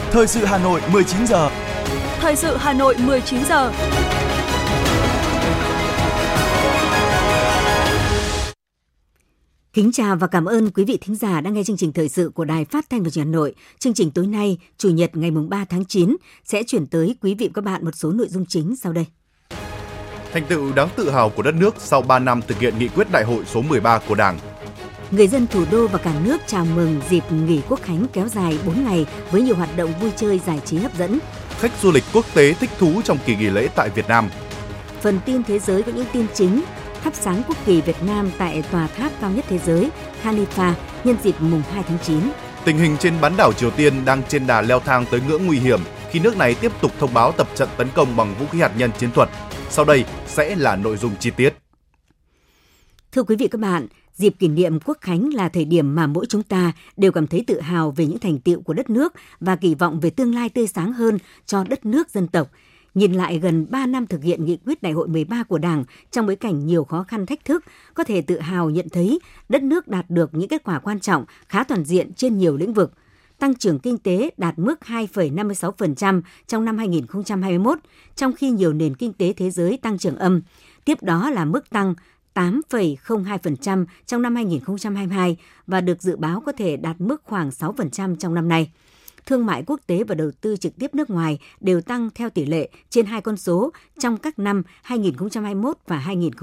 Thời sự Hà Nội 19 giờ. Thời sự Hà Nội 19 giờ. Kính chào và cảm ơn quý vị thính giả đang nghe chương trình thời sự của Đài Phát thanh và Truyền hình Hà Nội. Chương trình tối nay, Chủ nhật ngày 3 tháng 9 sẽ chuyển tới quý vị và các bạn một số nội dung chính sau đây. Thành tựu đáng tự hào của đất nước sau 3 năm thực hiện nghị quyết Đại hội số 13 của Đảng. Người dân thủ đô và cả nước chào mừng dịp nghỉ Quốc khánh kéo dài 4 ngày với nhiều hoạt động vui chơi giải trí hấp dẫn. Khách du lịch quốc tế thích thú trong kỳ nghỉ lễ tại Việt Nam. Phần tin thế giới có những tin chính: thắp sáng quốc kỳ Việt Nam tại tòa tháp cao nhất thế giới Khalifa nhân dịp mùng 2 tháng 9. Tình hình trên bán đảo Triều Tiên đang trên đà leo thang tới ngưỡng nguy hiểm khi nước này tiếp tục thông báo tập trận tấn công bằng vũ khí hạt nhân chiến thuật. Sau đây sẽ là nội dung chi tiết. Thưa quý vị các bạn, dịp kỷ niệm Quốc khánh là thời điểm mà mỗi chúng ta đều cảm thấy tự hào về những thành tựu của đất nước và kỳ vọng về tương lai tươi sáng hơn cho đất nước dân tộc. Nhìn lại gần 3 năm thực hiện nghị quyết Đại hội 13 của Đảng trong bối cảnh nhiều khó khăn thách thức, có thể tự hào nhận thấy đất nước đạt được những kết quả quan trọng, khá toàn diện trên nhiều lĩnh vực. Tăng trưởng kinh tế đạt mức 2,56% trong năm 2021, trong khi nhiều nền kinh tế thế giới tăng trưởng âm. Tiếp đó là mức tăng 8,02% trong năm 2022 và được dự báo có thể đạt mức khoảng 6% trong năm nay. Thương mại quốc tế và đầu tư trực tiếp nước ngoài đều tăng theo tỷ lệ trên hai con số trong các năm 2021 và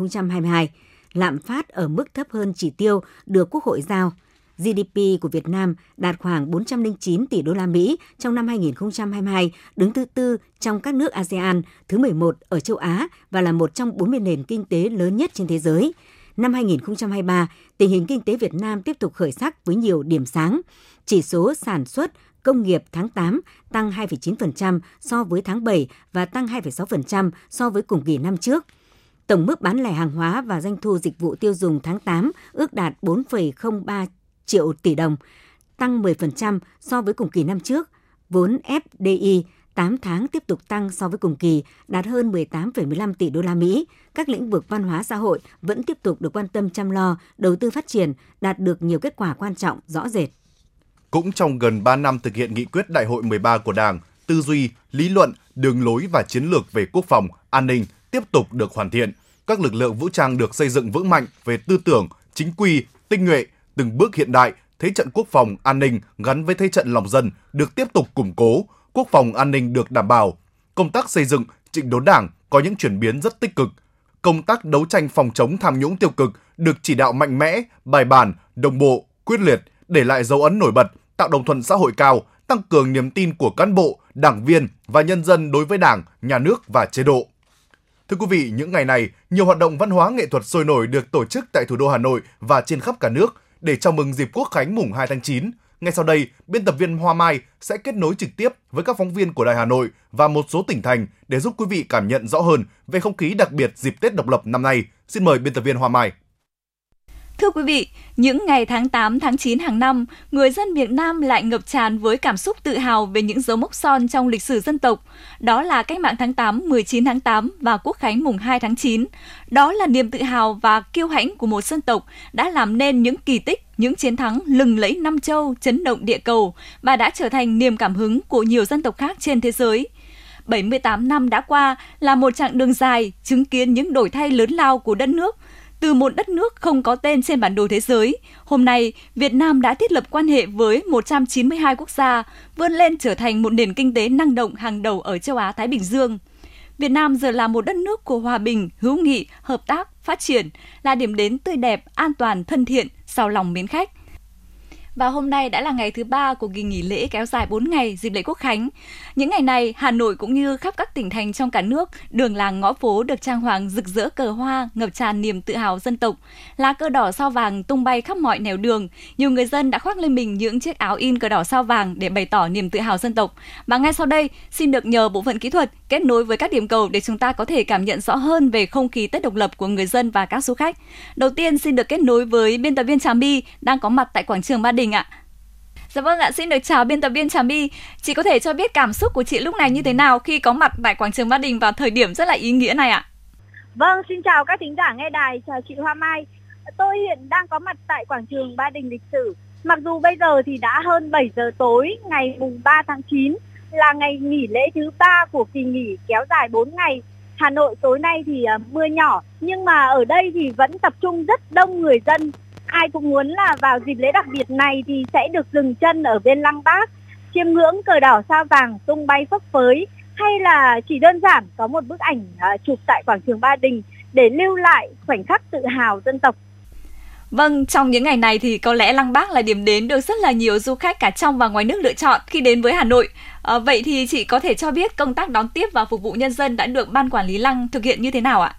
2022. Lạm phát ở mức thấp hơn chỉ tiêu được Quốc hội giao. GDP của Việt Nam đạt khoảng 409 tỷ đô la Mỹ trong năm 2022, đứng thứ tư trong các nước ASEAN, thứ 11 ở châu Á và là một trong 40 nền kinh tế lớn nhất trên thế giới. Năm 2023, tình hình kinh tế Việt Nam tiếp tục khởi sắc với nhiều điểm sáng. Chỉ số sản xuất công nghiệp tháng 8 tăng 2,9% so với tháng 7 và tăng 2,6% so với cùng kỳ năm trước. Tổng mức bán lẻ hàng hóa và doanh thu dịch vụ tiêu dùng tháng 8 ước đạt 4,03 triệu tỷ đồng, tăng 10% so với cùng kỳ năm trước. Vốn FDI 8 tháng tiếp tục tăng so với cùng kỳ, đạt hơn 18,15 tỷ đô la Mỹ. Các lĩnh vực văn hóa xã hội vẫn tiếp tục được quan tâm chăm lo, đầu tư phát triển, đạt được nhiều kết quả quan trọng rõ rệt. Cũng trong gần 3 năm thực hiện nghị quyết Đại hội 13 của Đảng, tư duy, lý luận, đường lối và chiến lược về quốc phòng, an ninh tiếp tục được hoàn thiện. Các lực lượng vũ trang được xây dựng vững mạnh về tư tưởng, chính quy, tinh nhuệ, từng bước hiện đại. Thế trận quốc phòng, an ninh gắn với thế trận lòng dân được tiếp tục củng cố, quốc phòng an ninh được đảm bảo. Công tác xây dựng, chỉnh đốn Đảng có những chuyển biến rất tích cực. Công tác đấu tranh phòng chống tham nhũng tiêu cực được chỉ đạo mạnh mẽ, bài bản, đồng bộ, quyết liệt, để lại dấu ấn nổi bật, tạo đồng thuận xã hội cao, tăng cường niềm tin của cán bộ, đảng viên và nhân dân đối với Đảng, nhà nước và chế độ. Thưa quý vị, những ngày này, nhiều hoạt động văn hóa nghệ thuật sôi nổi được tổ chức tại thủ đô Hà Nội và trên khắp cả nước để chào mừng dịp Quốc khánh mùng 2 tháng 9. Ngay sau đây, biên tập viên Hoa Mai sẽ kết nối trực tiếp với các phóng viên của Đài Hà Nội và một số tỉnh thành để giúp quý vị cảm nhận rõ hơn về không khí đặc biệt dịp Tết độc lập năm nay. Xin mời biên tập viên Hoa Mai. Thưa quý vị, những ngày tháng 8, tháng 9 hàng năm, người dân Việt Nam lại ngập tràn với cảm xúc tự hào về những dấu mốc son trong lịch sử dân tộc. Đó là Cách mạng tháng 8, 19 tháng 8 và Quốc khánh mùng 2 tháng 9. Đó là niềm tự hào và kiêu hãnh của một dân tộc đã làm nên những kỳ tích, những chiến thắng lừng lẫy năm châu, chấn động địa cầu và đã trở thành niềm cảm hứng của nhiều dân tộc khác trên thế giới. 78 năm đã qua là một chặng đường dài, chứng kiến những đổi thay lớn lao của đất nước. Từ một đất nước không có tên trên bản đồ thế giới, hôm nay Việt Nam đã thiết lập quan hệ với 192 quốc gia, vươn lên trở thành một nền kinh tế năng động hàng đầu ở châu Á-Thái Bình Dương. Việt Nam giờ là một đất nước của hòa bình, hữu nghị, hợp tác, phát triển, là điểm đến tươi đẹp, an toàn, thân thiện, giàu lòng mến khách. Và hôm nay đã là ngày thứ 3 của kỳ nghỉ lễ kéo dài 4 ngày dịp lễ Quốc khánh. Những ngày này, Hà Nội cũng như khắp các tỉnh thành trong cả nước, đường làng ngõ phố được trang hoàng rực rỡ cờ hoa, ngập tràn niềm tự hào dân tộc. Lá cờ đỏ sao vàng tung bay khắp mọi nẻo đường. Nhiều người dân đã khoác lên mình những chiếc áo in cờ đỏ sao vàng để bày tỏ niềm tự hào dân tộc. Và ngay sau đây, xin được nhờ bộ phận kỹ thuật kết nối với các điểm cầu để chúng ta có thể cảm nhận rõ hơn về không khí Tết độc lập của người dân và các du khách. Đầu tiên xin được kết nối với biên tập viên Trà My đang có mặt tại quảng trường Ba Đình ạ. Dạ vâng ạ, xin được chào biên tập viên Trà My. Chị có thể cho biết cảm xúc của chị lúc này như thế nào khi có mặt tại quảng trường Ba Đình vào thời điểm rất là ý nghĩa này ạ? Vâng, xin chào các thính giả nghe đài, chào chị Hoa Mai. Tôi hiện đang có mặt tại quảng trường Ba Đình lịch sử. Mặc dù bây giờ thì đã hơn 7 giờ tối ngày mùng 3 tháng 9, là ngày nghỉ lễ thứ 3 của kỳ nghỉ kéo dài 4 ngày. Hà Nội tối nay thì mưa nhỏ, nhưng mà ở đây thì vẫn tập trung rất đông người dân. Ai cũng muốn là vào dịp lễ đặc biệt này thì sẽ được dừng chân ở bên Lăng Bác, chiêm ngưỡng cờ đỏ sao vàng tung bay phấp phới, hay là chỉ đơn giản có một bức ảnh chụp tại quảng trường Ba Đình để lưu lại khoảnh khắc tự hào dân tộc. Vâng, trong những ngày này thì có lẽ Lăng Bác là điểm đến được rất là nhiều du khách cả trong và ngoài nước lựa chọn khi đến với Hà Nội. Vậy thì chị có thể cho biết công tác đón tiếp và phục vụ nhân dân đã được Ban Quản lý Lăng thực hiện như thế nào ạ?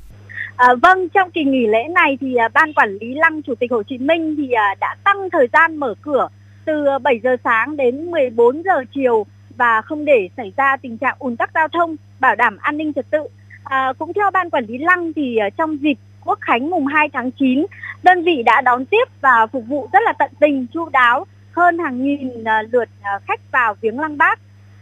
Vâng, trong kỳ nghỉ lễ này thì Ban Quản lý Lăng Chủ tịch Hồ Chí Minh thì đã tăng thời gian mở cửa từ 7 giờ sáng đến 14 giờ chiều và không để xảy ra tình trạng ùn tắc giao thông, bảo đảm an ninh trật tự. Cũng theo Ban Quản lý Lăng thì trong dịp Quốc khánh mùng 2 tháng 9, đơn vị đã đón tiếp và phục vụ rất là tận tình, chu đáo hơn hàng nghìn lượt khách vào viếng Lăng Bác.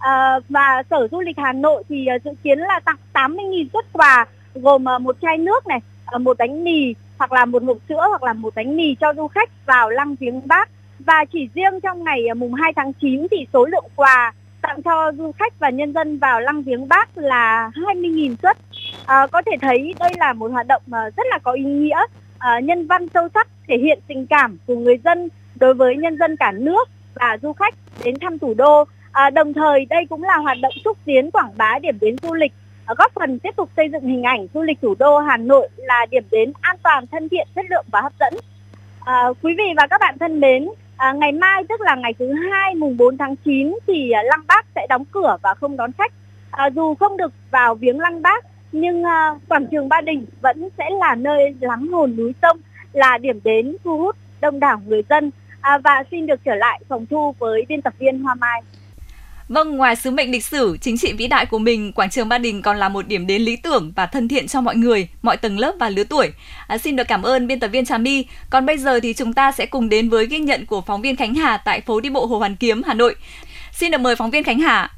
Và Sở Du lịch Hà Nội thì dự kiến là tặng 80.000 suất quà gồm một chai nước này, một bánh mì hoặc là một hộp sữa hoặc là một bánh mì cho du khách vào Lăng viếng Bác. Và chỉ riêng trong ngày mùng 2 tháng 9 thì số lượng quà tặng cho du khách và nhân dân vào Lăng viếng Bác là 20.000 suất. Có thể thấy đây là một hoạt động rất là có ý nghĩa, nhân văn sâu sắc, thể hiện tình cảm của người dân đối với nhân dân cả nước và du khách đến thăm thủ đô. Đồng thời đây cũng là hoạt động xúc tiến quảng bá điểm đến du lịch, góp phần tiếp tục xây dựng hình ảnh du lịch thủ đô Hà Nội là điểm đến an toàn, thân thiện, chất lượng và hấp dẫn. Quý vị và các bạn thân mến, ngày mai tức là ngày thứ 2 mùng 4 tháng 9 thì Lăng Bác sẽ đóng cửa và không đón khách. Dù không được vào viếng Lăng Bác nhưng quảng trường Ba Đình vẫn sẽ là nơi lắng hồn núi sông, là điểm đến thu hút đông đảo người dân. Và xin được trở lại phòng thu với biên tập viên Hoa Mai. Vâng, ngoài sứ mệnh lịch sử, chính trị vĩ đại của mình, quảng trường Ba Đình còn là một điểm đến lý tưởng và thân thiện cho mọi người, mọi tầng lớp và lứa tuổi. Xin được cảm ơn biên tập viên Trà My. Còn bây giờ thì chúng ta sẽ cùng đến với ghi nhận của phóng viên Khánh Hà tại phố đi bộ Hồ Hoàn Kiếm, Hà Nội. Xin được mời phóng viên Khánh Hà.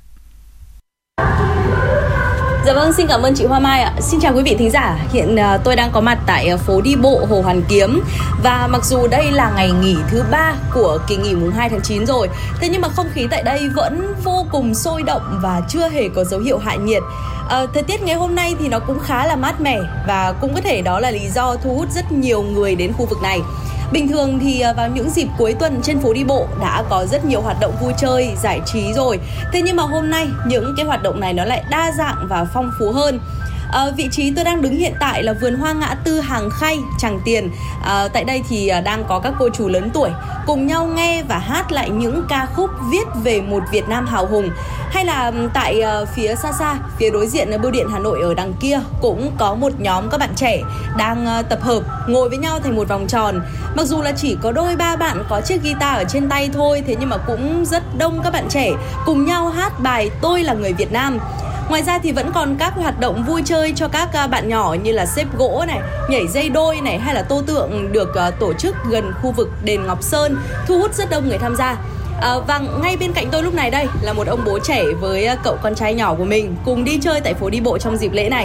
Dạ vâng, xin cảm ơn chị Hoa Mai ạ. Xin chào quý vị thính giả. Hiện tôi đang có mặt tại phố đi bộ Hồ Hoàn Kiếm. Và mặc dù đây là ngày nghỉ thứ 3 của kỳ nghỉ mùng 2 tháng 9 rồi, thế nhưng mà không khí tại đây vẫn vô cùng sôi động và chưa hề có dấu hiệu hạ nhiệt. Thời tiết ngày hôm nay thì nó cũng khá là mát mẻ và cũng có thể đó là lý do thu hút rất nhiều người đến khu vực này. Bình thường thì vào những dịp cuối tuần trên phố đi bộ đã có rất nhiều hoạt động vui chơi, giải trí rồi. Thế nhưng mà hôm nay những cái hoạt động này nó lại đa dạng và phong phú hơn. Vị trí tôi đang đứng hiện tại là vườn hoa ngã tư Hàng Khay, Tràng Tiền. Tại đây thì đang có các cô chú lớn tuổi cùng nhau nghe và hát lại những ca khúc viết về một Việt Nam hào hùng. Hay là tại phía xa xa, phía đối diện Bưu điện Hà Nội ở đằng kia cũng có một nhóm các bạn trẻ đang tập hợp ngồi với nhau thành một vòng tròn. Mặc dù là chỉ có đôi ba bạn có chiếc guitar ở trên tay thôi, thế nhưng mà cũng rất đông các bạn trẻ cùng nhau hát bài Tôi là người Việt Nam. Ngoài ra thì vẫn còn các hoạt động vui chơi cho các bạn nhỏ như là xếp gỗ này, nhảy dây đôi này hay là tô tượng được tổ chức gần khu vực đền Ngọc Sơn, thu hút rất đông người tham gia. Và ngay bên cạnh tôi lúc này đây là một ông bố trẻ với cậu con trai nhỏ của mình cùng đi chơi tại phố đi bộ trong dịp lễ này.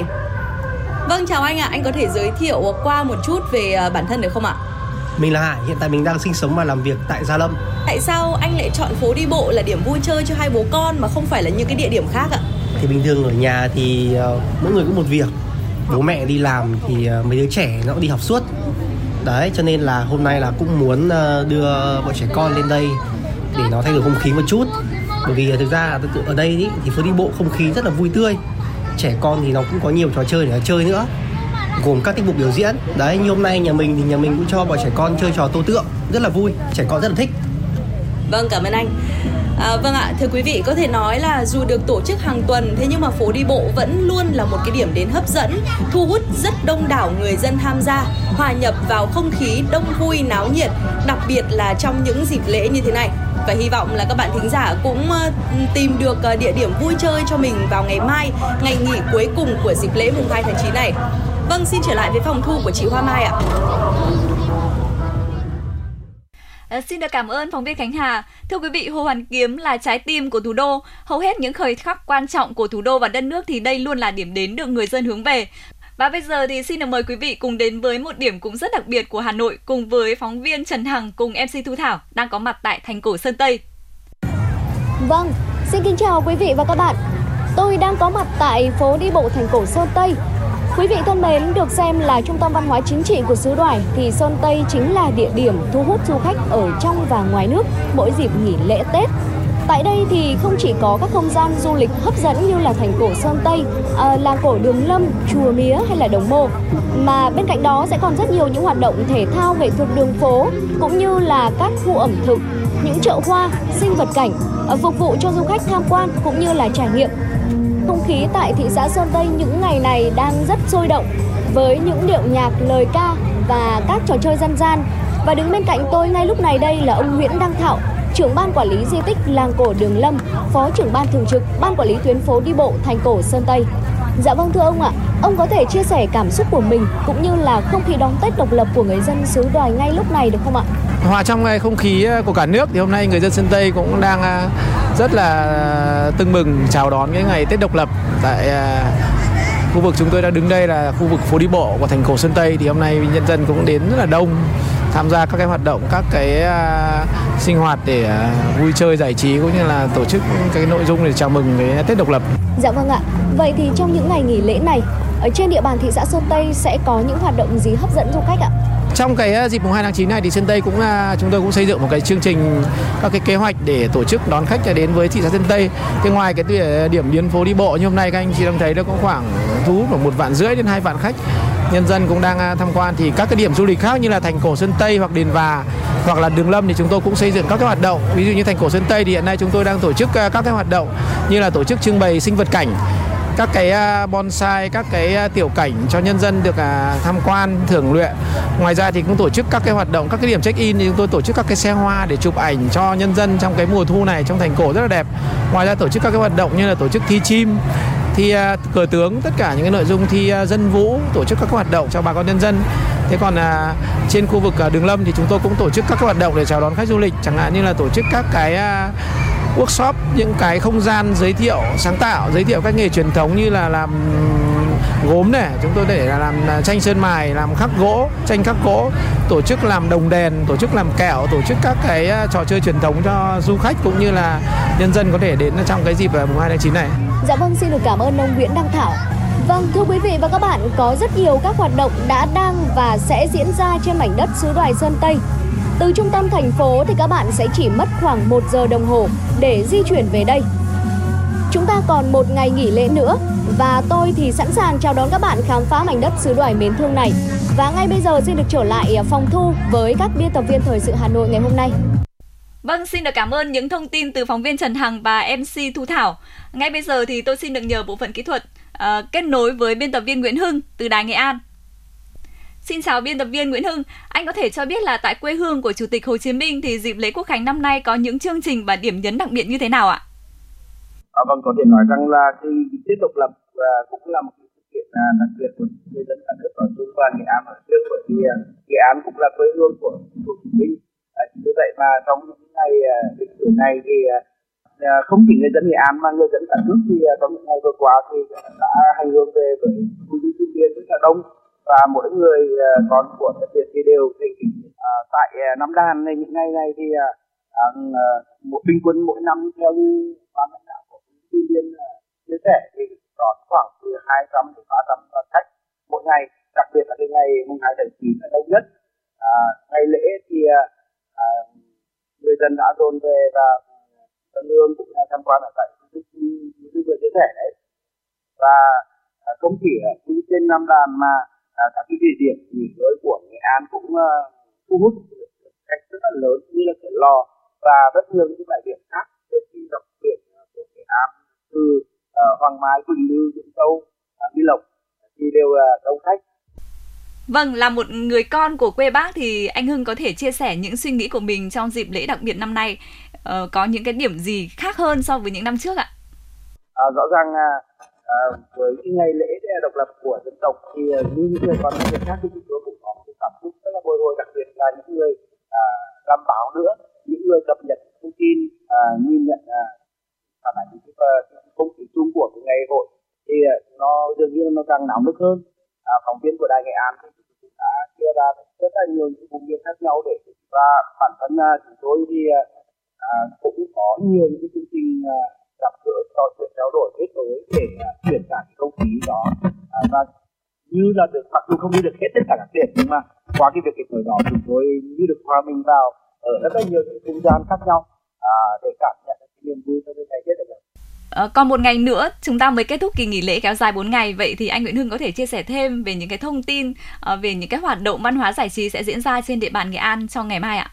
Vâng, chào anh ạ, anh có thể giới thiệu qua một chút về bản thân được không ạ? Mình là Hải, hiện tại mình đang sinh sống và làm việc tại Gia Lâm. Tại sao anh lại chọn phố đi bộ là điểm vui chơi cho hai bố con mà không phải là những cái địa điểm khác ạ? Thì bình thường ở nhà thì mỗi người có một việc. Bố mẹ đi làm thì mấy đứa trẻ nó cũng đi học suốt. Đấy, cho nên là hôm nay là cũng muốn đưa bọn trẻ con lên đây để nó thay đổi không khí một chút. Bởi vì thực ra ở đây ý, thì phố đi bộ không khí rất là vui tươi. Trẻ con thì nó cũng có nhiều trò chơi để chơi nữa, gồm các tiết mục biểu diễn. Đấy, như hôm nay nhà mình cũng cho bọn trẻ con chơi trò tô tượng, rất là vui, trẻ con rất là thích. Vâng, cảm ơn anh. Vâng ạ, thưa quý vị, có thể nói là dù được tổ chức hàng tuần, thế nhưng mà phố đi bộ vẫn luôn là một cái điểm đến hấp dẫn, thu hút rất đông đảo người dân tham gia, hòa nhập vào không khí đông vui náo nhiệt, đặc biệt là trong những dịp lễ như thế này. Và hy vọng là các bạn thính giả cũng tìm được địa điểm vui chơi cho mình vào ngày mai, ngày nghỉ cuối cùng của dịp lễ mùng 2 tháng 9 này. Vâng, xin trở lại với phòng thu của chị Hoa Mai ạ. Xin được cảm ơn phóng viên Khánh Hà. Thưa quý vị, Hồ Hoàn Kiếm là trái tim của thủ đô. Hầu hết những thời khắc quan trọng của thủ đô và đất nước thì đây luôn là điểm đến được người dân hướng về. Và bây giờ thì xin được mời quý vị cùng đến với một điểm cũng rất đặc biệt của Hà Nội cùng với phóng viên Trần Hằng cùng MC Thu Thảo đang có mặt tại thành cổ Sơn Tây. Vâng, Xin kính chào quý vị và các bạn. Tôi đang có mặt tại phố đi bộ thành cổ Sơn Tây. Quý vị thân mến, được xem là trung tâm văn hóa chính trị của xứ Đoài thì Sơn Tây chính là địa điểm thu hút du khách ở trong và ngoài nước mỗi dịp nghỉ lễ Tết. Tại đây thì không chỉ có các không gian du lịch hấp dẫn như là thành cổ Sơn Tây, làng cổ Đường Lâm, chùa Mía hay là Đồng Mô, mà bên cạnh đó sẽ còn rất nhiều những hoạt động thể thao, nghệ thuật đường phố cũng như là các khu ẩm thực, những chợ hoa, sinh vật cảnh phục vụ cho du khách tham quan cũng như là trải nghiệm. Không khí tại thị xã Sơn Tây những ngày này đang rất sôi động với những điệu nhạc, lời ca và các trò chơi dân gian. Và đứng bên cạnh tôi ngay lúc này đây là ông Nguyễn Đăng Thạo, trưởng ban quản lý di tích làng cổ Đường Lâm, phó trưởng ban thường trực ban quản lý tuyến phố đi bộ thành cổ Sơn Tây. Dạ vâng, thưa ông ạ, ông có thể chia sẻ cảm xúc của mình cũng như là không khí đón Tết độc lập của người dân xứ Đoài ngay lúc này được không ạ? Hòa trong không khí của cả nước thì hôm nay người dân Sơn Tây cũng đang rất là tưng bừng chào đón cái ngày Tết độc lập. Tại khu vực chúng tôi đang đứng đây là khu vực phố đi bộ của thành cổ Sơn Tây, thì hôm nay nhân dân cũng đến rất là đông tham gia các cái hoạt động, các cái sinh hoạt để vui chơi giải trí cũng như là tổ chức cái nội dung để chào mừng cái Tết độc lập. Dạ vâng ạ. Vậy thì trong những ngày nghỉ lễ này ở trên địa bàn thị xã Sơn Tây sẽ có những hoạt động gì hấp dẫn du khách ạ? Trong cái dịp mùng 2 tháng 9 này thì Sơn Tây chúng tôi cũng xây dựng một cái chương trình, các cái kế hoạch để tổ chức đón khách đến với thị xã Sơn Tây. Thì ngoài cái điểm biến phố đi bộ như hôm nay các anh chị đang thấy nó có khoảng thu hút khoảng 1,5 vạn đến 2 vạn khách. Nhân dân cũng đang tham quan, thì các cái điểm du lịch khác như là thành cổ Sơn Tây hoặc Đền Và hoặc là Đường Lâm thì chúng tôi cũng xây dựng các cái hoạt động. Ví dụ như thành cổ Sơn Tây thì hiện nay chúng tôi đang tổ chức các cái hoạt động như là tổ chức trưng bày sinh vật cảnh, các cái bonsai, các cái tiểu cảnh cho nhân dân được tham quan, thưởng luyện. Ngoài ra thì cũng tổ chức các cái hoạt động, các cái điểm check-in thì chúng tôi tổ chức các cái xe hoa để chụp ảnh cho nhân dân trong cái mùa thu này trong thành cổ rất là đẹp. Ngoài ra tổ chức các cái hoạt động như là tổ chức thi chim, thi cờ tướng, tất cả những cái nội dung thi dân vũ, tổ chức các hoạt động cho bà con nhân dân. Thế còn trên khu vực Đường Lâm thì chúng tôi cũng tổ chức các hoạt động để chào đón khách du lịch, chẳng hạn như là tổ chức các cái workshop, những cái không gian giới thiệu sáng tạo, giới thiệu các nghề truyền thống như là làm gốm này, chúng tôi để làm tranh sơn mài, làm khắc gỗ, tranh khắc gỗ, tổ chức làm đồng đèn, tổ chức làm kẹo, tổ chức các cái trò chơi truyền thống cho du khách cũng như là nhân dân có thể đến trong cái dịp mùng 2 tháng 9 này. Dạ vâng, xin được cảm ơn ông Nguyễn Đăng Thảo. Vâng, thưa quý vị và các bạn, có rất nhiều các hoạt động đã, đang và sẽ diễn ra trên mảnh đất xứ Đoài Sơn Tây. Từ trung tâm thành phố thì các bạn sẽ chỉ mất khoảng 1 giờ đồng hồ để di chuyển về đây. Chúng ta còn một ngày nghỉ lễ nữa và tôi thì sẵn sàng chào đón các bạn khám phá mảnh đất xứ Đoài mến thương này. Và ngay bây giờ xin được trở lại phòng thu với các biên tập viên Thời sự Hà Nội ngày hôm nay. Vâng, xin được cảm ơn những thông tin từ phóng viên Trần Hằng và MC Thu Thảo. Ngay bây giờ thì tôi xin được nhờ bộ phận kỹ thuật kết nối với biên tập viên Nguyễn Hưng từ Đài Nghệ An. Xin chào biên tập viên Nguyễn Hưng, anh có thể cho biết là tại quê hương của Chủ tịch Hồ Chí Minh thì dịp lễ Quốc khánh năm nay có những chương trình và điểm nhấn đặc biệt như thế nào ạ? Vâng, có thể nói rằng là cái Tết độc lập cũng là một sự kiện đặc biệt của người dân cả nước nói chung và Nghệ An nói riêng, bởi vì Nghệ An cũng là quê hương của Hồ Chí Minh. Vì vậy mà trong những ngày lịch sử này thì không chỉ người dân Nghệ An mà người dân cả nước thì trong những ngày vừa qua thì đã hành hương về với khu di tích Tiên rất là đông, và mỗi người con của đất Việt thì đều thành kính. Tại Nam Đàn này những ngày này thì một bình quân mỗi năm theo như ban lãnh đạo của Tiên chia sẻ thì đón khoảng từ 200 đến 300 khách mỗi ngày, đặc biệt là cái ngày mùng 2 tháng 9 là đông nhất. Ngày lễ thì người dân đã dồn về và dân hương cũng đã tham quan ở tại như vừa chia sẻ đấy. Và không chỉ ở trên Nam Đàn mà các cái địa điểm nghỉ ngơi của Nghệ An cũng thu hút khách rất là lớn như là Cửa Lò và rất nhiều những bãi biển khác trên khi dọc biển của Nghệ An, từ Hoàng Mai, Quỳnh Lưu, Vĩnh Châu, Nghi Lộc thì đều là đông khách. Vâng, là một người con của quê Bác thì anh Hưng có thể chia sẻ những suy nghĩ của mình trong dịp lễ đặc biệt năm nay, có những cái điểm gì khác hơn so với những năm trước ạ? Rõ ràng với cái ngày lễ độc lập của dân tộc thì như những người con Việt khác thì chúng tôi cũng có một cảm xúc rất là bồi hồi, đặc biệt là những người làm báo nữa, những người cập nhật thông tin, nhìn nhận phản ánh cái không khí chung của cái ngày hội thì nó dường như nó càng náo nức hơn. Phóng viên của Đài Nghệ An thì cũng đã chia ra rất là nhiều những vùng miền khác nhau để, và bản thân chúng tôi thì cũng có nhiều những cái chương trình gặp gỡ, trò chuyện, trao đổi, kết nối để truyền tải không khí đó, và như là được, mặc dù không đi được hết tất cả các điểm, nhưng mà qua cái việc kết nối đó chúng tôi như được hòa mình vào ở rất là nhiều những không gian khác nhau để cảm nhận được niềm vui trong ngày Tết độc lập. Còn một ngày nữa chúng ta mới kết thúc kỳ nghỉ lễ kéo dài 4 ngày. Vậy thì anh Nguyễn Hưng có thể chia sẻ thêm về những cái thông tin về những cái hoạt động văn hóa giải trí sẽ diễn ra trên địa bàn Nghệ An trong ngày mai ạ?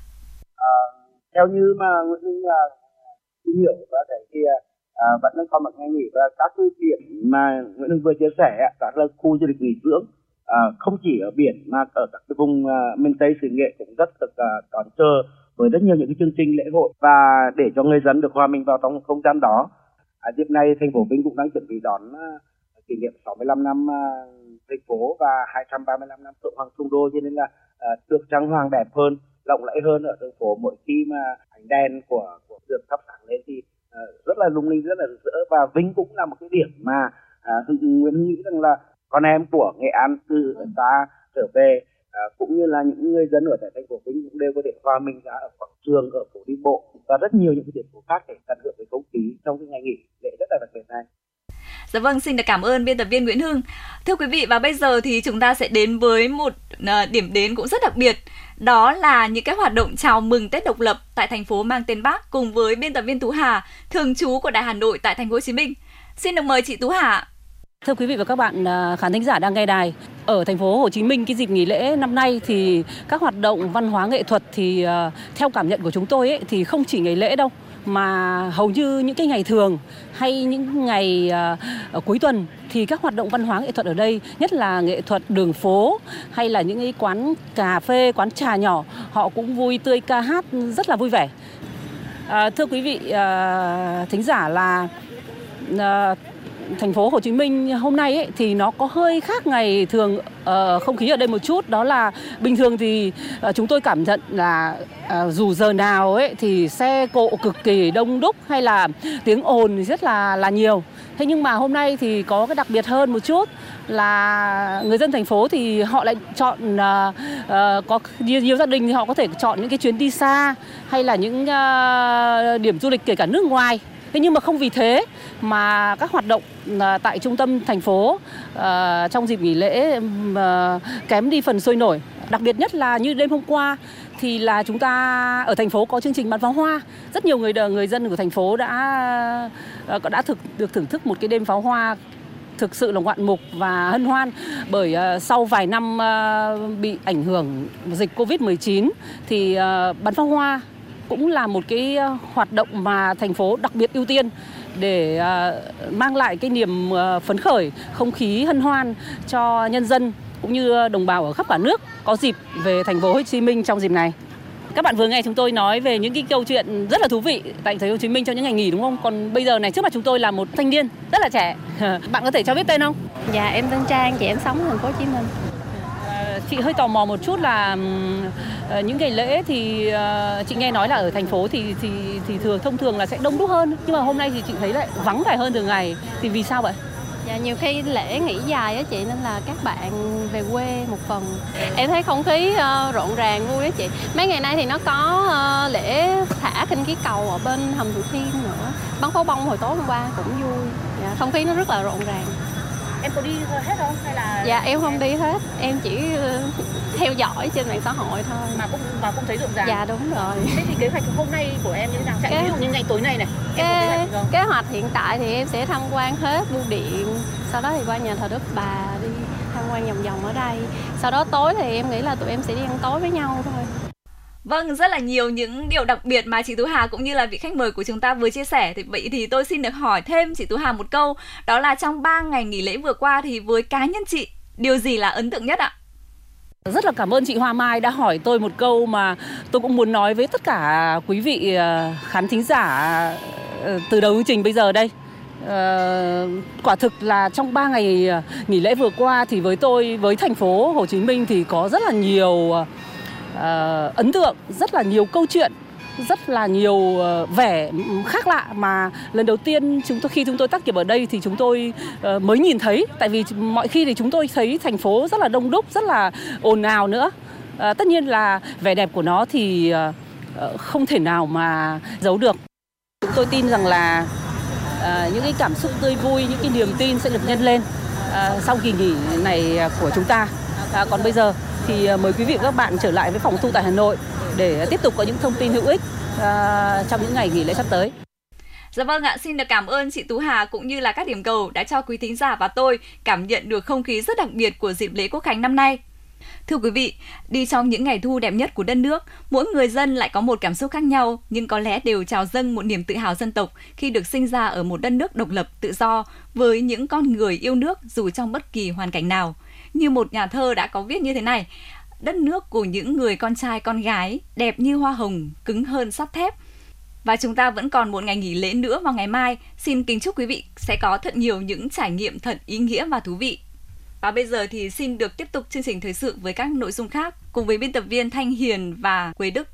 Theo như mà Nguyễn Hưng tìm hiểu và thấy thì vẫn đang còn một ngày nghỉ, và các cái điểm mà Nguyễn Hưng vừa chia sẻ các là khu du lịch nghỉ dưỡng không chỉ ở biển mà ở các cái vùng miền Tây xứ Nghệ cũng rất được đón chờ với rất nhiều những cái chương trình lễ hội, và để cho người dân được hòa mình vào trong không gian đó. Dịp này thành phố Vinh cũng đang chuẩn bị đón kỷ niệm 65 năm thành phố và 235 năm Phượng Hoàng Xung Đô, cho nên là được trang hoàng đẹp hơn, lộng lẫy hơn ở thành phố. Mỗi khi mà ánh đèn của được thắp sáng lên thì rất là lung linh, rất là rực rỡ, và Vinh cũng là một cái điểm mà Nguyễn nghĩ rằng là con em của Nghệ An từ xa trở về, cũng như là những người dân ở tại thành phố Vinh cũng đều có thể hòa mình ra ở quảng trường, ở phố đi bộ và rất nhiều những cái điểm phố khác để tận hưởng cái không khí trong cái ngày nghỉ lễ rất là đặc biệt này. Dạ vâng, xin được cảm ơn biên tập viên Nguyễn Hưng. Thưa quý vị, và bây giờ thì chúng ta sẽ đến với một điểm đến cũng rất đặc biệt. Đó là những cái hoạt động chào mừng Tết độc lập tại thành phố mang tên Bác cùng với biên tập viên Tú Hà, thường trú của Đài Hà Nội tại thành phố Hồ Chí Minh. Xin được mời chị Tú Hà. Thưa quý vị và các bạn khán thính giả đang nghe đài, ở thành phố Hồ Chí Minh cái dịp nghỉ lễ năm nay thì các hoạt động văn hóa nghệ thuật thì theo cảm nhận của chúng tôi ấy, thì không chỉ ngày lễ đâu, mà hầu như những cái ngày thường hay những ngày cuối tuần thì các hoạt động văn hóa nghệ thuật ở đây, nhất là nghệ thuật đường phố hay là những cái quán cà phê, quán trà nhỏ, họ cũng vui tươi ca hát rất là vui vẻ. Thưa quý vị thính giả là thành phố Hồ Chí Minh hôm nay ấy, thì nó có hơi khác ngày thường không khí ở đây một chút. Đó là bình thường thì chúng tôi cảm nhận là dù giờ nào ấy thì xe cộ cực kỳ đông đúc hay là tiếng ồn rất là nhiều. Thế nhưng mà hôm nay thì có cái đặc biệt hơn một chút là người dân thành phố thì họ lại chọn có nhiều gia đình thì họ có thể chọn những cái chuyến đi xa hay là những điểm du lịch kể cả nước ngoài. Thế nhưng mà không vì thế mà các hoạt động tại trung tâm thành phố trong dịp nghỉ lễ kém đi phần sôi nổi. Đặc biệt nhất là như đêm hôm qua thì là chúng ta ở thành phố có chương trình bắn pháo hoa. Rất nhiều người dân của thành phố đã được thưởng thức một cái đêm pháo hoa thực sự là ngoạn mục và hân hoan, bởi sau vài năm bị ảnh hưởng dịch Covid-19 thì bắn pháo hoa cũng là một cái hoạt động mà thành phố đặc biệt ưu tiên để mang lại cái niềm phấn khởi, không khí hân hoan cho nhân dân cũng như đồng bào ở khắp cả nước có dịp về thành phố Hồ Chí Minh trong dịp này. Các bạn vừa nghe chúng tôi nói về những cái câu chuyện rất là thú vị tại thành phố Hồ Chí Minh trong những ngày nghỉ, đúng không? Còn bây giờ này, trước mặt chúng tôi là một thanh niên rất là trẻ. Bạn có thể cho biết tên không? Dạ, em tên Trang, chị em sống ở thành phố Hồ Chí Minh. Chị hơi tò mò một chút là những ngày lễ thì chị nghe nói là ở thành phố thì thông thường là sẽ đông đúc hơn, nhưng mà hôm nay thì chị thấy lại vắng vẻ hơn thường ngày, thì vì sao vậy? Dạ, nhiều khi lễ nghỉ dài á chị, nên là các bạn về quê một phần. Em thấy không khí rộn ràng vui á chị. Mấy ngày nay thì nó có lễ thả khinh khí cầu ở bên hầm Thủ Thiêm nữa, bắn pháo bông hồi tối hôm qua cũng vui. Dạ, không khí nó rất là rộn ràng. Em có đi hết không hay là? Dạ, em không đi hết, em chỉ theo dõi trên mạng xã hội thôi. Mà cũng thấy rộn ràng. Dạ đúng rồi. Thế thì kế hoạch hôm nay của em như thế nào? Ví dụ như ngày tối nay này. Kế hoạch hiện tại thì em sẽ tham quan hết bưu điện, sau đó thì qua nhà thờ Đức Bà đi tham quan vòng vòng ở đây. Sau đó tối thì em nghĩ là tụi em sẽ đi ăn tối với nhau thôi. Vâng, rất là nhiều những điều đặc biệt mà chị Tú Hà cũng như là vị khách mời của chúng ta vừa chia sẻ. Vậy thì tôi xin được hỏi thêm chị Tú Hà một câu. Đó là trong 3 ngày nghỉ lễ vừa qua thì với cá nhân chị, điều gì là ấn tượng nhất ạ? Rất là cảm ơn chị Hoa Mai đã hỏi tôi một câu mà tôi cũng muốn nói với tất cả quý vị khán thính giả từ đầu chương trình bây giờ đây. Quả thực là trong 3 ngày nghỉ lễ vừa qua thì với tôi, với thành phố Hồ Chí Minh thì có rất là nhiều ấn tượng, rất là nhiều câu chuyện, rất là nhiều vẻ khác lạ mà lần đầu tiên khi chúng tôi tác nghiệp ở đây thì chúng tôi mới nhìn thấy. Tại vì mọi khi thì chúng tôi thấy thành phố rất là đông đúc, rất là ồn ào nữa. Tất nhiên là vẻ đẹp của nó thì không thể nào mà giấu được. Chúng tôi tin rằng là những cái cảm xúc tươi vui, những cái niềm tin sẽ được nhân lên sau kỳ nghỉ này của chúng ta. Còn bây giờ thì mời quý vị và các bạn trở lại với phòng thu tại Hà Nội để tiếp tục có những thông tin hữu ích trong những ngày nghỉ lễ sắp tới. Dạ vâng ạ, xin được cảm ơn chị Tú Hà cũng như là các điểm cầu đã cho quý thính giả và tôi cảm nhận được không khí rất đặc biệt của dịp lễ Quốc khánh năm nay. Thưa quý vị, đi trong những ngày thu đẹp nhất của đất nước, mỗi người dân lại có một cảm xúc khác nhau, nhưng có lẽ đều trào dâng một niềm tự hào dân tộc khi được sinh ra ở một đất nước độc lập, tự do, với những con người yêu nước dù trong bất kỳ hoàn cảnh nào. Như một nhà thơ đã có viết như thế này: đất nước của những người con trai con gái, đẹp như hoa hồng, cứng hơn sắt thép. Và chúng ta vẫn còn một ngày nghỉ lễ nữa vào ngày mai. Xin kính chúc quý vị sẽ có thật nhiều những trải nghiệm thật ý nghĩa và thú vị. Và bây giờ thì xin được tiếp tục chương trình thời sự với các nội dung khác cùng với biên tập viên Thanh Hiền và Quế Đức.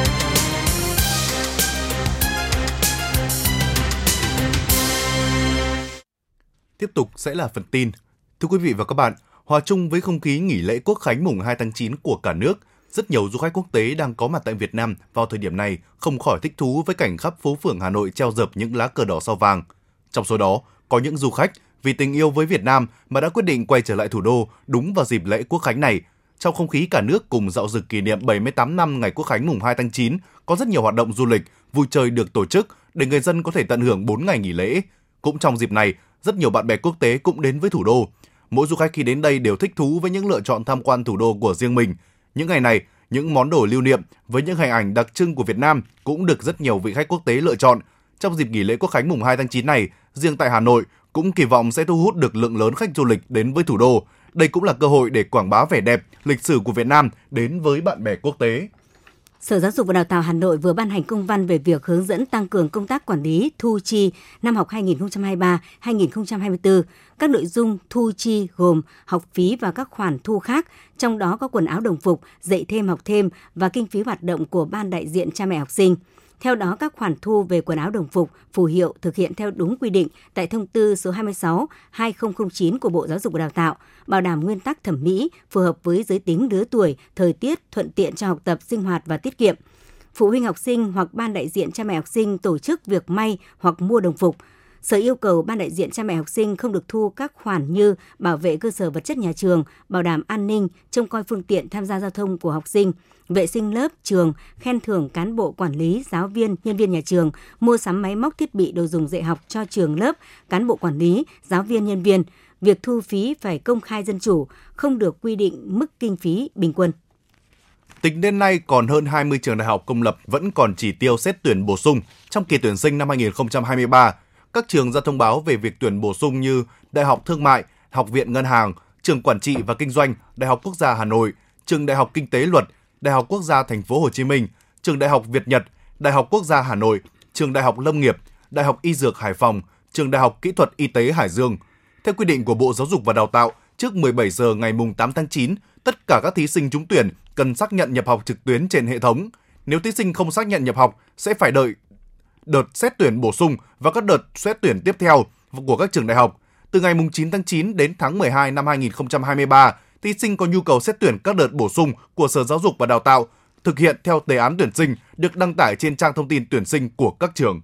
Tiếp tục sẽ là phần tin. Thưa quý vị và các bạn, hòa chung với không khí nghỉ lễ Quốc khánh mùng 2 tháng 9 của cả nước, rất nhiều du khách quốc tế đang có mặt tại Việt Nam vào thời điểm này không khỏi thích thú với cảnh khắp phố phường Hà Nội treo dợp những lá cờ đỏ sao vàng. Trong số đó, có những du khách vì tình yêu với Việt Nam mà đã quyết định quay trở lại thủ đô đúng vào dịp lễ Quốc khánh này. Trong không khí cả nước cùng dạo dực kỷ niệm 78 năm ngày Quốc khánh mùng 2 tháng 9, có rất nhiều hoạt động du lịch, vui chơi được tổ chức để người dân có thể tận hưởng 4 ngày nghỉ lễ. Cũng trong dịp này, rất nhiều bạn bè quốc tế cũng đến với thủ đô. Mỗi du khách khi đến đây đều thích thú với những lựa chọn tham quan thủ đô của riêng mình. Những ngày này, những món đồ lưu niệm với những hình ảnh đặc trưng của Việt Nam cũng được rất nhiều vị khách quốc tế lựa chọn. Trong dịp nghỉ lễ Quốc khánh mùng 2 tháng 9 này, riêng tại Hà Nội cũng kỳ vọng sẽ thu hút được lượng lớn khách du lịch đến với thủ đô. Đây cũng là cơ hội để quảng bá vẻ đẹp, lịch sử của Việt Nam đến với bạn bè quốc tế. Sở Giáo dục và Đào tạo Hà Nội vừa ban hành công văn về việc hướng dẫn tăng cường công tác quản lý thu chi năm học 2023-2024. Các nội dung thu chi gồm học phí và các khoản thu khác, trong đó có quần áo đồng phục, dạy thêm học thêm và kinh phí hoạt động của ban đại diện cha mẹ học sinh. Theo đó, các khoản thu về quần áo đồng phục, phù hiệu thực hiện theo đúng quy định tại Thông tư số 26/2009 của Bộ Giáo dục và Đào tạo, bảo đảm nguyên tắc thẩm mỹ, phù hợp với giới tính, lứa tuổi, thời tiết, thuận tiện cho học tập, sinh hoạt và tiết kiệm. Phụ huynh học sinh hoặc ban đại diện cha mẹ học sinh tổ chức việc may hoặc mua đồng phục. Sở yêu cầu ban đại diện cha mẹ học sinh không được thu các khoản như bảo vệ cơ sở vật chất nhà trường, bảo đảm an ninh, trông coi phương tiện tham gia giao thông của học sinh, vệ sinh lớp, trường, khen thưởng cán bộ quản lý, giáo viên, nhân viên nhà trường, mua sắm máy móc thiết bị đồ dùng dạy học cho trường lớp, cán bộ quản lý, giáo viên, nhân viên. Việc thu phí phải công khai dân chủ, không được quy định mức kinh phí bình quân. Tính đến nay, còn hơn 20 trường đại học công lập vẫn còn chỉ tiêu xét tuyển bổ sung trong kỳ tuyển sinh năm 2023. Các trường ra thông báo về việc tuyển bổ sung như Đại học Thương mại, Học viện Ngân hàng, Trường Quản trị và Kinh doanh, Đại học Quốc gia Hà Nội, Trường Đại học Kinh tế Luật, Đại học Quốc gia Thành phố Hồ Chí Minh, Trường Đại học Việt Nhật, Đại học Quốc gia Hà Nội, Trường Đại học Lâm nghiệp, Đại học Y Dược Hải Phòng, Trường Đại học Kỹ thuật Y tế Hải Dương. Theo quy định của Bộ Giáo dục và Đào tạo, trước 17 giờ ngày 8 tháng 9, tất cả các thí sinh trúng tuyển cần xác nhận nhập học trực tuyến trên hệ thống. Nếu thí sinh không xác nhận nhập học, sẽ phải đợi đợt xét tuyển bổ sung và các đợt xét tuyển tiếp theo của các trường đại học. Từ ngày 9 tháng 9 đến tháng 12 năm 2023, thí sinh có nhu cầu xét tuyển các đợt bổ sung của Sở Giáo dục và Đào tạo thực hiện theo đề án tuyển sinh được đăng tải trên trang thông tin tuyển sinh của các trường.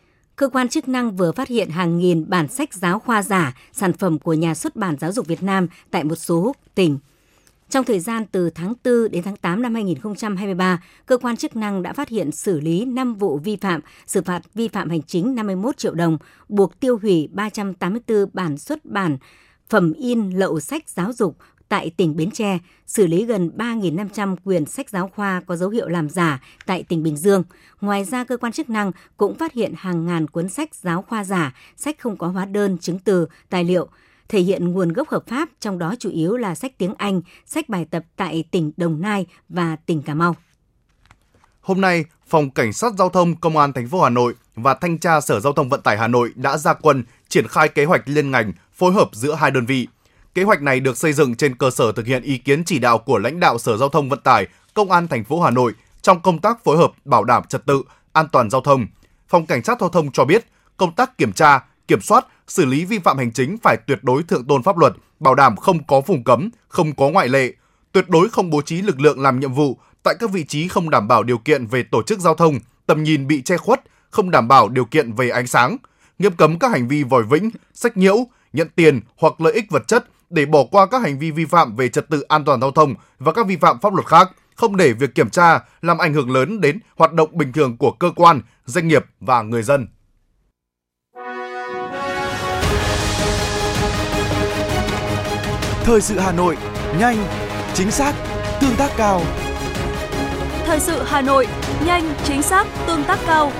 Cơ quan chức năng vừa phát hiện hàng nghìn bản sách giáo khoa giả, sản phẩm của nhà xuất bản Giáo dục Việt Nam tại một số tỉnh. Trong thời gian từ tháng 4 đến tháng 8 năm 2023, cơ quan chức năng đã phát hiện xử lý 5 vụ vi phạm, xử phạt vi phạm hành chính 51 triệu đồng, buộc tiêu hủy 384 bản xuất bản, phẩm in lậu sách giáo dục tại tỉnh Bến Tre, xử lý gần 3.500 quyển sách giáo khoa có dấu hiệu làm giả tại tỉnh Bình Dương. Ngoài ra, cơ quan chức năng cũng phát hiện hàng ngàn cuốn sách giáo khoa giả, sách không có hóa đơn, chứng từ, tài liệu, thể hiện nguồn gốc hợp pháp, trong đó chủ yếu là sách tiếng Anh, sách bài tập tại tỉnh Đồng Nai và tỉnh Cà Mau. Hôm nay, Phòng Cảnh sát Giao thông Công an thành phố Hà Nội và Thanh tra Sở Giao thông Vận tải Hà Nội đã ra quân triển khai kế hoạch liên ngành phối hợp giữa hai đơn vị. Kế hoạch này được xây dựng trên cơ sở thực hiện ý kiến chỉ đạo của lãnh đạo Sở Giao thông Vận tải Công an thành phố Hà Nội trong công tác phối hợp bảo đảm trật tự, an toàn giao thông. Phòng Cảnh sát Giao thông cho biết, công tác kiểm tra, kiểm soát, xử lý vi phạm hành chính phải tuyệt đối thượng tôn pháp luật, bảo đảm không có vùng cấm, không có ngoại lệ, tuyệt đối không bố trí lực lượng làm nhiệm vụ tại các vị trí không đảm bảo điều kiện về tổ chức giao thông, tầm nhìn bị che khuất, không đảm bảo điều kiện về ánh sáng. nghiêm cấm các hành vi vòi vĩnh, sách nhiễu, nhận tiền hoặc lợi ích vật chất để bỏ qua các hành vi vi phạm về trật tự an toàn giao thông và các vi phạm pháp luật khác, không để việc kiểm tra làm ảnh hưởng lớn đến hoạt động bình thường của cơ quan, doanh nghiệp và người dân. Thời sự Hà Nội, nhanh, chính xác, tương tác cao. Thời sự Hà Nội, nhanh, chính xác, tương tác cao.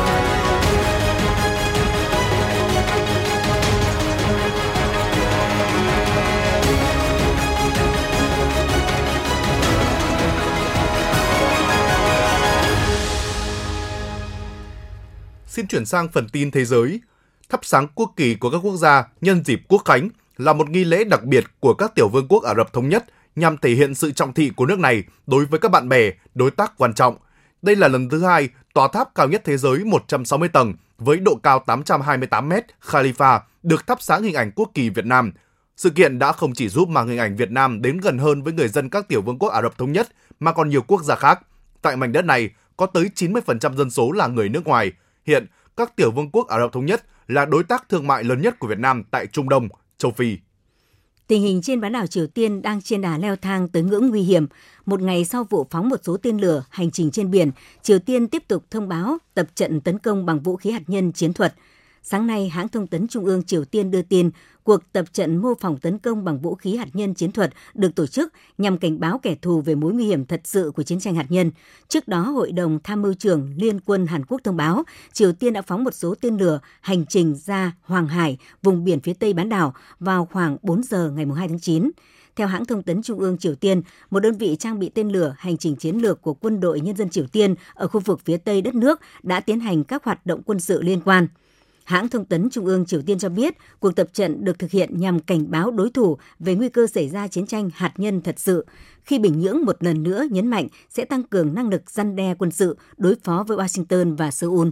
Xin chuyển sang phần tin thế giới. Thắp sáng quốc kỳ của các quốc gia nhân dịp Quốc khánh là một nghi lễ đặc biệt của các tiểu vương quốc Ả Rập Thống Nhất nhằm thể hiện sự trọng thị của nước này đối với các bạn bè, đối tác quan trọng. Đây là lần thứ hai tòa tháp cao nhất thế giới 160 tầng với độ cao 828 m Khalifa được thắp sáng hình ảnh quốc kỳ Việt Nam. Sự kiện đã không chỉ giúp mang hình ảnh Việt Nam đến gần hơn với người dân các tiểu vương quốc Ả Rập Thống Nhất mà còn nhiều quốc gia khác. Tại mảnh đất này có tới 90% dân số là người nước ngoài. Hiện, các tiểu vương quốc Ả Rập Thống Nhất là đối tác thương mại lớn nhất của Việt Nam tại Trung Đông, châu Phi. Tình hình trên bán đảo Triều Tiên đang trên đà leo thang tới ngưỡng nguy hiểm. Một ngày sau vụ phóng một số tên lửa hành trình trên biển, Triều Tiên tiếp tục thông báo tập trận tấn công bằng vũ khí hạt nhân chiến thuật. Sáng nay, hãng thông tấn Trung ương Triều Tiên đưa tin cuộc tập trận mô phỏng tấn công bằng vũ khí hạt nhân chiến thuật được tổ chức nhằm cảnh báo kẻ thù về mối nguy hiểm thật sự của chiến tranh hạt nhân. Trước đó, Hội đồng Tham mưu trưởng Liên quân Hàn Quốc thông báo Triều Tiên đã phóng một số tên lửa hành trình ra Hoàng Hải, vùng biển phía tây bán đảo vào khoảng 4 giờ ngày 2 tháng 9. Theo hãng thông tấn Trung ương Triều Tiên, một đơn vị trang bị tên lửa hành trình chiến lược của Quân đội Nhân dân Triều Tiên ở khu vực phía tây đất nước đã tiến hành các hoạt động quân sự liên quan. Hãng thông tấn Trung ương Triều Tiên cho biết cuộc tập trận được thực hiện nhằm cảnh báo đối thủ về nguy cơ xảy ra chiến tranh hạt nhân thật sự, khi Bình Nhưỡng một lần nữa nhấn mạnh sẽ tăng cường năng lực răn đe quân sự đối phó với Washington và Seoul.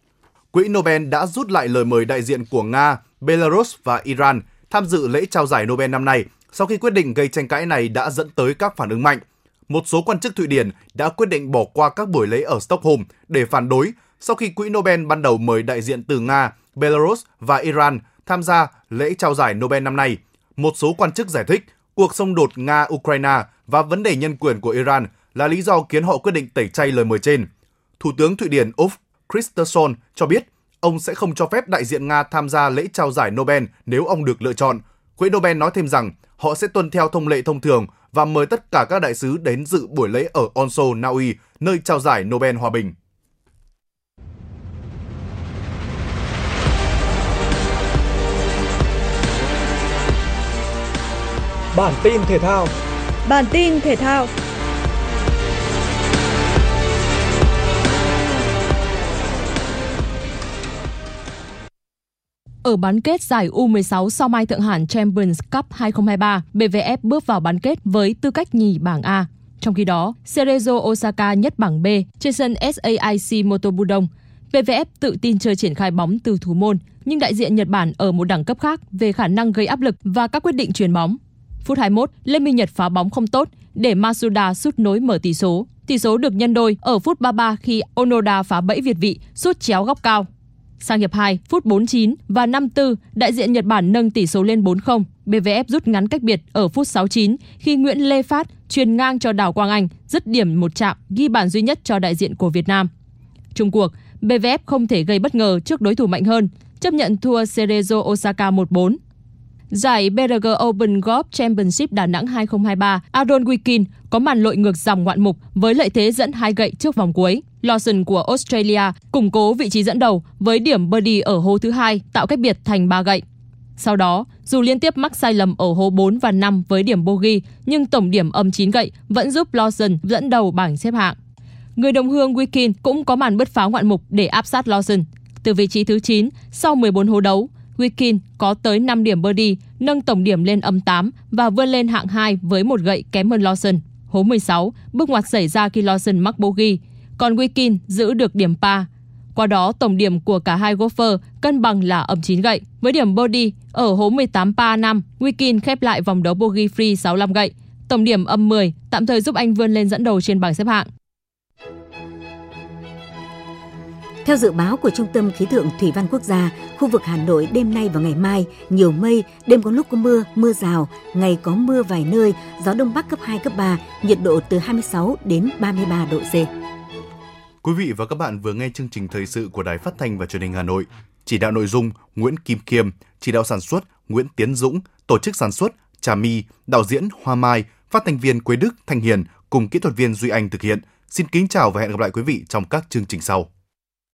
Quỹ Nobel đã rút lại lời mời đại diện của Nga, Belarus và Iran tham dự lễ trao giải Nobel năm nay sau khi quyết định gây tranh cãi này đã dẫn tới các phản ứng mạnh. Một số quan chức Thụy Điển đã quyết định bỏ qua các buổi lễ ở Stockholm để phản đối sau khi Quỹ Nobel ban đầu mời đại diện từ Nga, Belarus và Iran tham gia lễ trao giải Nobel năm nay. Một số quan chức giải thích cuộc xung đột Nga-Ukraine và vấn đề nhân quyền của Iran là lý do khiến họ quyết định tẩy chay lời mời trên. Thủ tướng Thụy Điển Ulf Kristersson cho biết ông sẽ không cho phép đại diện Nga tham gia lễ trao giải Nobel nếu ông được lựa chọn. Quỹ Nobel nói thêm rằng họ sẽ tuân theo thông lệ thông thường và mời tất cả các đại sứ đến dự buổi lễ ở Oslo, Na Uy, nơi trao giải Nobel Hòa bình. Bản tin thể thao. Ở bán kết giải U16 Sao Mai Thượng Hàn Champions Cup 2023, BVF bước vào bán kết với tư cách nhì bảng A. Trong khi đó, Cerezo Osaka nhất bảng B trên sân SAIC Motobudong. BVF tự tin chơi triển khai bóng từ thủ môn, nhưng đại diện Nhật Bản ở một đẳng cấp khác về khả năng gây áp lực và các quyết định chuyền bóng. Phút 21, Lê Minh Nhật phá bóng không tốt để Masuda sút nối mở tỷ số. Tỷ số được nhân đôi ở phút 33 khi Onoda phá bẫy việt vị, sút chéo góc cao. Sang hiệp 2, phút 49 và 54, đại diện Nhật Bản nâng tỷ số lên 4-0. BVF rút ngắn cách biệt ở phút 69 khi Nguyễn Lê Phát chuyền ngang cho Đào Quang Anh, dứt điểm một chạm, ghi bàn duy nhất cho đại diện của Việt Nam. Chung cuộc, BVF không thể gây bất ngờ trước đối thủ mạnh hơn, chấp nhận thua Cerezo Osaka 1-4. Giải BRG Open Golf Championship Đà Nẵng 2023, Aaron Wikin có màn lội ngược dòng ngoạn mục với lợi thế dẫn 2 gậy trước vòng cuối. Lawson của Australia củng cố vị trí dẫn đầu với điểm birdie ở hố thứ 2, tạo cách biệt thành 3 gậy. Sau đó, dù liên tiếp mắc sai lầm ở hố 4 và 5 với điểm bogey, nhưng tổng điểm âm 9 gậy vẫn giúp Lawson dẫn đầu bảng xếp hạng. Người đồng hương Wikin cũng có màn bứt phá ngoạn mục để áp sát Lawson. Từ vị trí thứ 9, sau 14 hố đấu, Wikin có tới 5 điểm birdie, nâng tổng điểm lên âm 8 và vươn lên hạng 2 với một gậy kém hơn Lawson. Hố 16, bước ngoặt xảy ra khi Lawson mắc bogey, còn Wikin giữ được điểm par. Qua đó, tổng điểm của cả hai golfer cân bằng là âm 9 gậy. Với điểm bogey ở hố 18 par 5, Wikin khép lại vòng đấu bogey free 65 gậy. Tổng điểm âm 10 tạm thời giúp anh vươn lên dẫn đầu trên bảng xếp hạng. Theo dự báo của Trung tâm Khí tượng Thủy văn Quốc gia, khu vực Hà Nội đêm nay và ngày mai nhiều mây, đêm có lúc có mưa, mưa rào, ngày có mưa vài nơi, gió Đông Bắc cấp 2, cấp 3, nhiệt độ từ 26 đến 33 độ C. Quý vị và các bạn vừa nghe chương trình thời sự của Đài Phát thanh và Truyền hình Hà Nội. Chỉ đạo nội dung Nguyễn Kim Khiêm, chỉ đạo sản xuất Nguyễn Tiến Dũng, tổ chức sản xuất Trà My, đạo diễn Hoa Mai, phát thanh viên Quế Đức, Thanh Hiền cùng kỹ thuật viên Duy Anh thực hiện. Xin kính chào và hẹn gặp lại quý vị trong các chương trình sau.